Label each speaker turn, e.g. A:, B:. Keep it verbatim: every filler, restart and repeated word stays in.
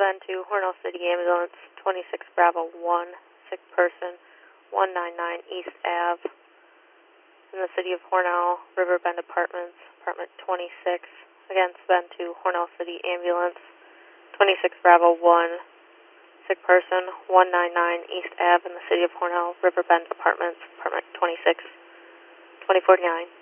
A: Bend to Hornell City Ambulance, twenty-six Bravo one, sick person, one ninety-nine East Ave, in the City of Hornell, Riverbend Apartments, apartment twenty-six. Again, Bend to Hornell City Ambulance, twenty-six Bravo one, sick person, one ninety-nine East Ave, in the City of Hornell, Riverbend Apartments, apartment twenty-six, twenty forty-nine.